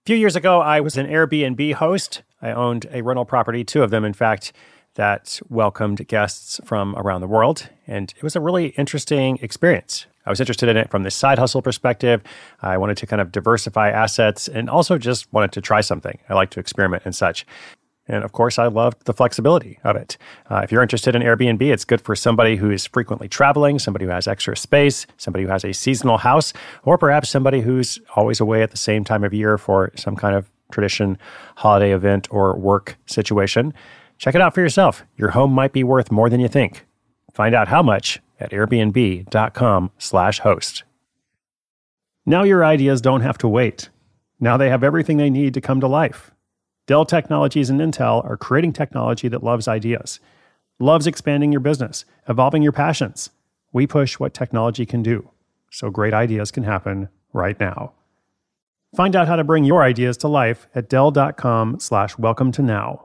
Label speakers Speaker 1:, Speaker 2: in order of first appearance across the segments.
Speaker 1: few years ago, I was an Airbnb host. I owned a rental property, two of them, in fact, that welcomed guests from around the world. And it was a really interesting experience. I was interested in it from the side hustle perspective. I wanted to kind of diversify assets and also just wanted to try something. I like to experiment and such. And of course, I loved the flexibility of it. If you're interested in Airbnb, it's good for somebody who is frequently traveling, somebody who has extra space, somebody who has a seasonal house, or perhaps somebody who's always away at the same time of year for some kind of tradition, holiday event, or work situation. Check it out for yourself. Your home might be worth more than you think. Find out how much at airbnb.com/host. Now your ideas don't have to wait. Now they have everything they need to come to life. Dell Technologies and Intel are creating technology that loves ideas, loves expanding your business, evolving your passions. We push what technology can do, so great ideas can happen right now. Find out how to bring your ideas to life at dell.com/welcome to now.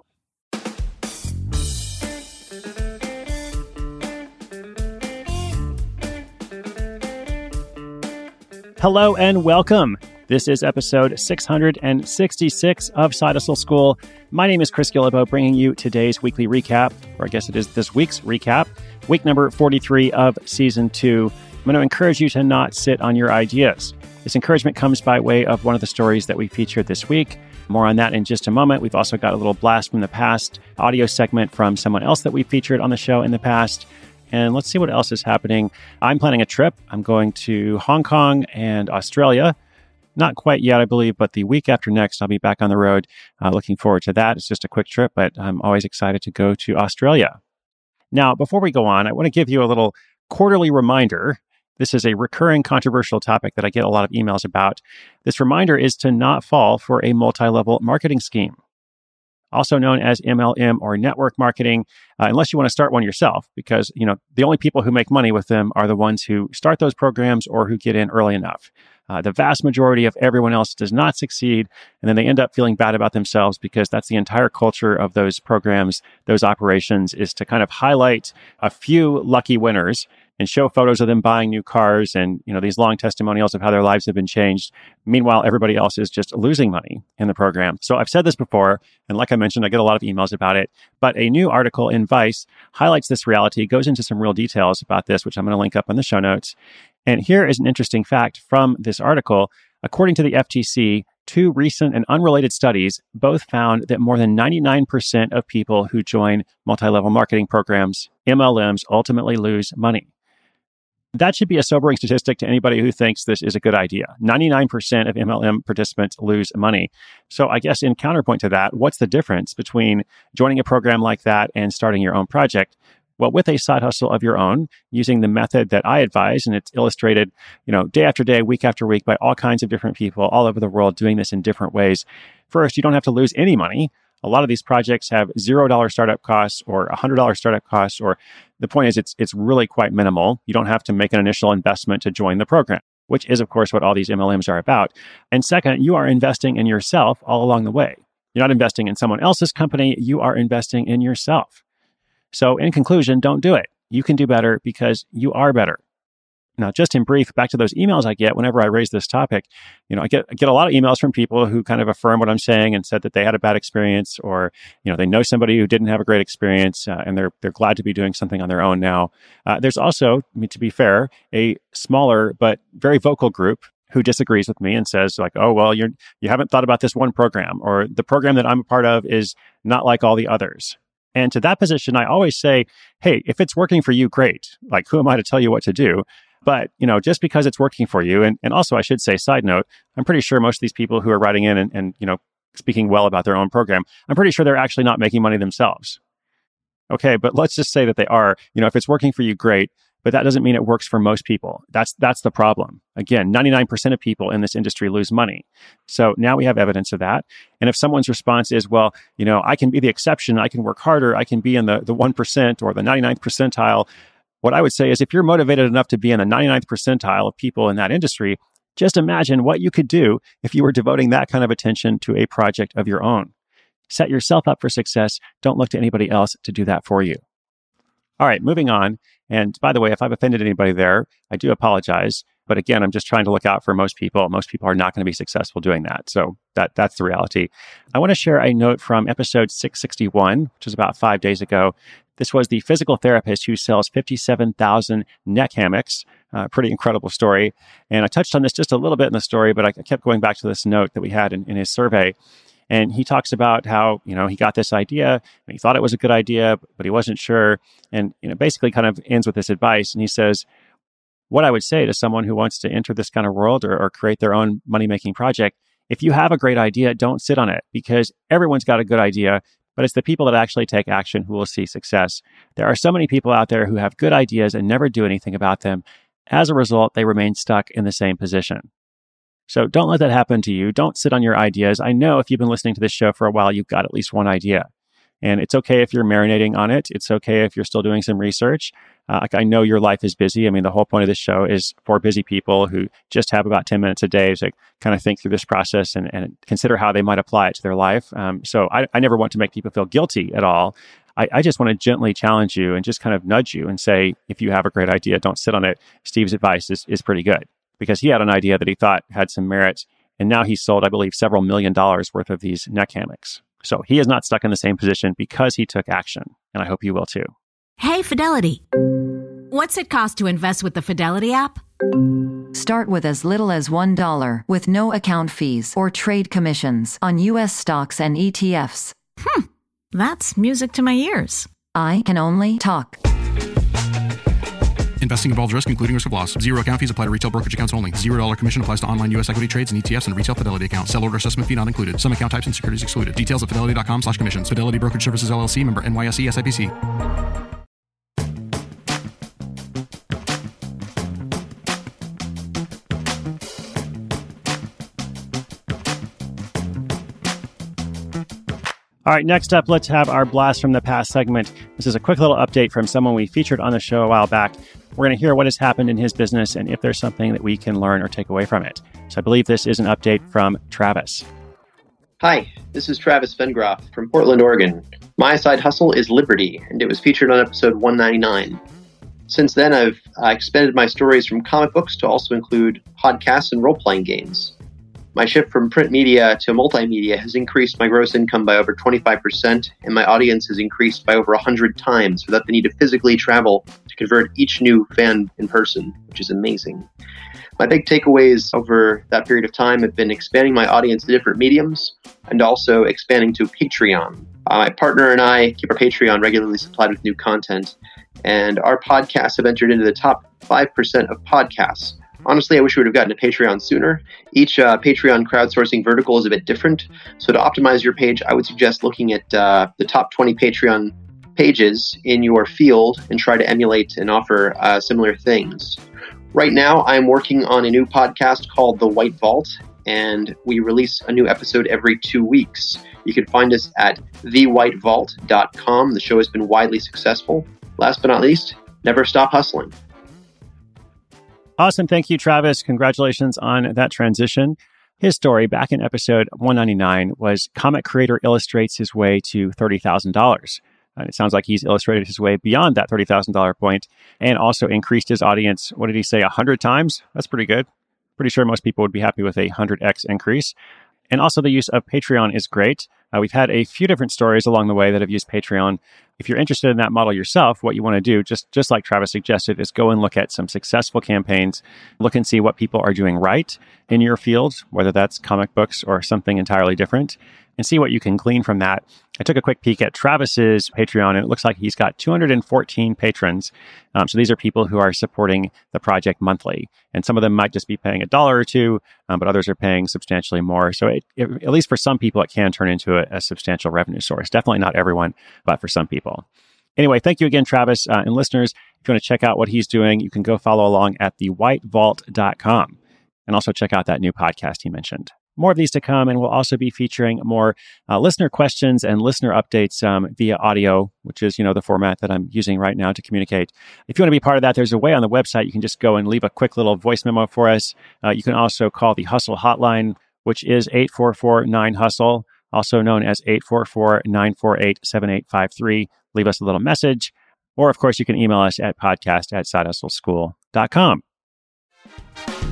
Speaker 1: Hello and welcome. This is episode 666 of Side Hustle School. My name is Chris Guillebeau, bringing you today's weekly recap, or I guess it is this week's recap, week number 43 of season 2. I'm going to encourage you to not sit on your ideas. This encouragement comes by way of one of the stories that we featured this week. More on that in just a moment. We've also got a little blast from the past audio segment from someone else that we featured on the show in the past. And let's see what else is happening. I'm planning a trip. I'm going to Hong Kong and Australia. Not quite yet, I believe, but the week after next, I'll be back on the road. Looking forward to that. It's just a quick trip, but I'm always excited to go to Australia. Now, before we go on, I want to give you a little quarterly reminder. This is a recurring controversial topic that I get a lot of emails about. This reminder is to not fall for a multi-level marketing scheme, also known as MLM or network marketing, unless you want to start one yourself, because the only people who make money with them are the ones who start those programs or who get in early enough. The vast majority of everyone else does not succeed, and then they end up feeling bad about themselves because that's the entire culture of those programs, those operations, is to kind of highlight a few lucky winners and show photos of them buying new cars and these long testimonials of how their lives have been changed. Meanwhile, everybody else is just losing money in the program. So I've said this before, and like I mentioned, I get a lot of emails about it, but a new article in Vice highlights this reality, goes into some real details about this, which I'm going to link up in the show notes. And here is an interesting fact from this article. According to the FTC, two recent and unrelated studies both found that more than 99% of people who join multi-level marketing programs, MLMs, ultimately lose money. That should be a sobering statistic to anybody who thinks this is a good idea. 99% of MLM participants lose money. So I guess in counterpoint to that, what's the difference between joining a program like that and starting your own project? Well, with a side hustle of your own, using the method that I advise, and it's illustrated, day after day, week after week by all kinds of different people all over the world doing this in different ways. First, you don't have to lose any money. A lot of these projects have $0 startup costs or $100 startup costs, or the point is it's really quite minimal. You don't have to make an initial investment to join the program, which is, of course, what all these MLMs are about. And second, you are investing in yourself all along the way. You're not investing in someone else's company. You are investing in yourself. So in conclusion, don't do it. You can do better because you are better. Now, just in brief, back to those emails I get whenever I raise this topic, I get a lot of emails from people who kind of affirm what I'm saying and said that they had a bad experience, or, they know somebody who didn't have a great experience, and they're glad to be doing something on their own now. There's also, to be fair, a smaller but very vocal group who disagrees with me and says like, oh, well, you haven't thought about this one program, or the program that I'm a part of is not like all the others. And to that position, I always say, hey, if it's working for you, great. Like, who am I to tell you what to do? But, just because it's working for you, and also I should say, side note, I'm pretty sure most of these people who are writing in and speaking well about their own program, I'm pretty sure they're actually not making money themselves. Okay, but let's just say that they are. If it's working for you, great. But that doesn't mean it works for most people. That's the problem. Again, 99% of people in this industry lose money. So now we have evidence of that. And if someone's response is, well, I can be the exception, I can work harder, I can be in the 1% or the 99th percentile. What I would say is if you're motivated enough to be in the 99th percentile of people in that industry, just imagine what you could do if you were devoting that kind of attention to a project of your own. Set yourself up for success. Don't look to anybody else to do that for you. All right, moving on. And by the way, if I've offended anybody there, I do apologize. But again, I'm just trying to look out for most people. Most people are not going to be successful doing that. So that's the reality. I want to share a note from episode 661, which was about 5 days ago. This was the physical therapist who sells 57,000 neck hammocks. Pretty incredible story. And I touched on this just a little bit in the story, but I kept going back to this note that we had in his survey. And he talks about how, he got this idea and he thought it was a good idea, but he wasn't sure. And, basically kind of ends with this advice. And he says, what I would say to someone who wants to enter this kind of world or create their own money-making project, if you have a great idea, don't sit on it, because everyone's got a good idea, but it's the people that actually take action who will see success. There are so many people out there who have good ideas and never do anything about them. As a result, they remain stuck in the same position. So don't let that happen to you. Don't sit on your ideas. I know if you've been listening to this show for a while, you've got at least one idea. And it's okay if you're marinating on it. It's okay if you're still doing some research. I know your life is busy. I mean, the whole point of this show is for busy people who just have about 10 minutes a day to kind of think through this process and consider how they might apply it to their life. So I never want to make people feel guilty at all. I just want to gently challenge you and just kind of nudge you and say, if you have a great idea, don't sit on it. Steve's advice is pretty good, because he had an idea that he thought had some merit. And now he's sold, I believe, several $1 million worth of these neck hammocks. So he is not stuck in the same position because he took action. And I hope you will too.
Speaker 2: Hey, Fidelity. What's it cost to invest with the Fidelity app?
Speaker 3: Start with as little as $1 with no account fees or trade commissions on U.S. stocks and ETFs.
Speaker 2: That's music to my ears.
Speaker 3: I can only talk.
Speaker 4: Investing involves risk, including risk of loss. Zero account fees apply to retail brokerage accounts only. $0 commission applies to online U.S. equity trades and ETFs and retail Fidelity account. Sell order assessment fee not included. Some account types and securities excluded. Details at fidelity.com/commissions. Fidelity Brokerage Services, LLC, member NYSE SIPC.
Speaker 1: All right, next up, let's have our Blast from the Past segment. This is a quick little update from someone we featured on the show a while back. We're going to hear what has happened in his business and if there's something that we can learn or take away from it. So I believe this is an update from Travis.
Speaker 5: Hi, this is Travis Vengroff from Portland, Oregon. My side hustle is Liberty, and it was featured on episode 199. Since then, I've expanded my stories from comic books to also include podcasts and role-playing games. My shift from print media to multimedia has increased my gross income by over 25%, and my audience has increased by over 100 times without the need to physically travel to convert each new fan in person, which is amazing. My big takeaways over that period of time have been expanding my audience to different mediums and also expanding to Patreon. My partner and I keep our Patreon regularly supplied with new content, and our podcasts have entered into the top 5% of podcasts. Honestly, I wish we would have gotten to Patreon sooner. Each Patreon crowdsourcing vertical is a bit different. So to optimize your page, I would suggest looking at the top 20 Patreon pages in your field and try to emulate and offer similar things. Right now, I'm working on a new podcast called The White Vault, and we release a new episode every 2 weeks. You can find us at thewhitevault.com. The show has been widely successful. Last but not least, never stop hustling.
Speaker 1: Awesome. Thank you, Travis. Congratulations on that transition. His story back in episode 199 was comic creator illustrates his way to $30,000. And it sounds like he's illustrated his way beyond that $30,000 point and also increased his audience. What did he say? 100 times? That's pretty good. Pretty sure most people would be happy with a 100x increase. And also the use of Patreon is great. We've had a few different stories along the way that have used Patreon. If you're interested in that model yourself, what you want to do, just like Travis suggested, is go and look at some successful campaigns, look and see what people are doing right in your field, whether that's comic books or something entirely different, and see what you can glean from that. I took a quick peek at Travis's Patreon, and it looks like he's got 214 patrons. So these are people who are supporting the project monthly. And some of them might just be paying $1 or $2, but others are paying substantially more. So at least for some people, it can turn into a substantial revenue source. Definitely not everyone, but for some people. Anyway, thank you again, Travis. And listeners, if you want to check out what he's doing, you can go follow along at thewhitevault.com. And also check out that new podcast he mentioned. More of these to come, and we'll also be featuring more listener questions and listener updates via audio, which is, the format that I'm using right now to communicate. If you want to be part of that, there's a way on the website. You can just go and leave a quick little voice memo for us. You can also call the Hustle Hotline, which is 844-9-HUSTLE, also known as 844-948-7853. Leave us a little message. Or, of course, you can email us at podcast@sidehustleschool.com.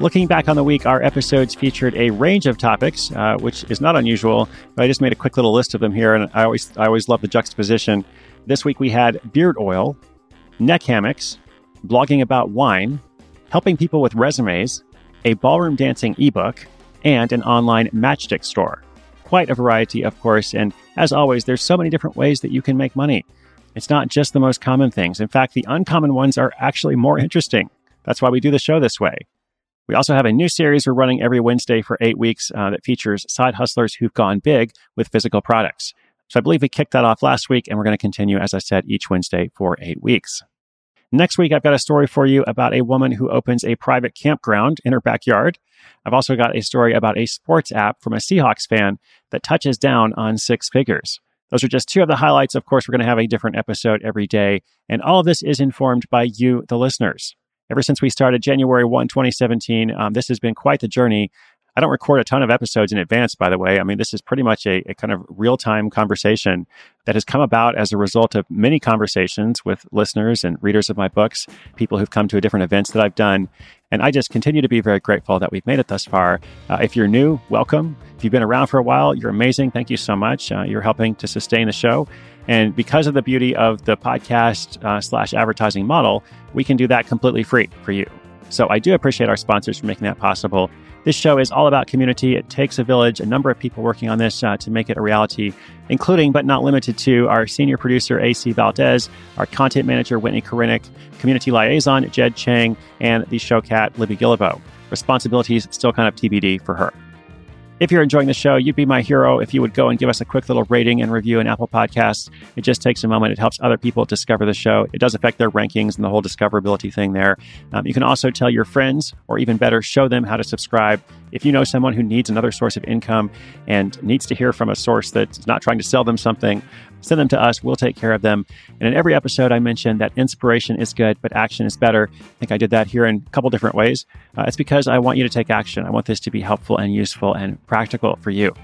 Speaker 1: Looking back on the week, our episodes featured a range of topics, which is not unusual. But I just made a quick little list of them here, and I always love the juxtaposition. This week we had beard oil, neck hammocks, blogging about wine, helping people with resumes, a ballroom dancing ebook, and an online matchstick store. Quite a variety, of course, and as always, there's so many different ways that you can make money. It's not just the most common things. In fact, the uncommon ones are actually more interesting. That's why we do the show this way. We also have a new series we're running every Wednesday for 8 weeks that features side hustlers who've gone big with physical products. So I believe we kicked that off last week, and we're going to continue, as I said, each Wednesday for 8 weeks. Next week, I've got a story for you about a woman who opens a private campground in her backyard. I've also got a story about a sports app from a Seahawks fan that touches down on 6 figures. Those are just 2 of the highlights. Of course, we're going to have a different episode every day. And all of this is informed by you, the listeners. Ever since we started January 1, 2017, this has been quite the journey. I don't record a ton of episodes in advance, by the way. I mean, this is pretty much a kind of real-time conversation that has come about as a result of many conversations with listeners and readers of my books, people who've come to different events that I've done. And I just continue to be very grateful that we've made it thus far. If you're new, welcome. If you've been around for a while, you're amazing. Thank you so much. You're helping to sustain the show. And because of the beauty of the podcast / advertising model, we can do that completely free for you. So I do appreciate our sponsors for making that possible. This show is all about community. It takes a village, a number of people working on this to make it a reality, including but not limited to our senior producer, AC Valdez, our content manager, Whitney Korinick, community liaison, Jed Chang, and the show cat, Libby Gillibo. Responsibilities still kind of TBD for her. If you're enjoying the show, you'd be my hero if you would go and give us a quick little rating and review in Apple Podcasts. It just takes a moment. It helps other people discover the show. It does affect their rankings and the whole discoverability thing there. You can also tell your friends, or even better, show them how to subscribe. If you know someone who needs another source of income and needs to hear from a source that's not trying to sell them something, send them to us. We'll take care of them. And in every episode, I mentioned that inspiration is good, but action is better. I think I did that here in a couple different ways. It's because I want you to take action. I want this to be helpful and useful and practical for you.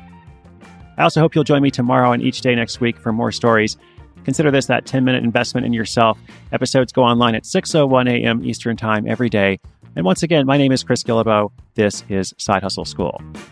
Speaker 1: I also hope you'll join me tomorrow and each day next week for more stories. Consider this that 10-minute investment in yourself. Episodes go online at 6:01 a.m. Eastern Time every day. And once again, my name is Chris Gillibo. This is Side Hustle School.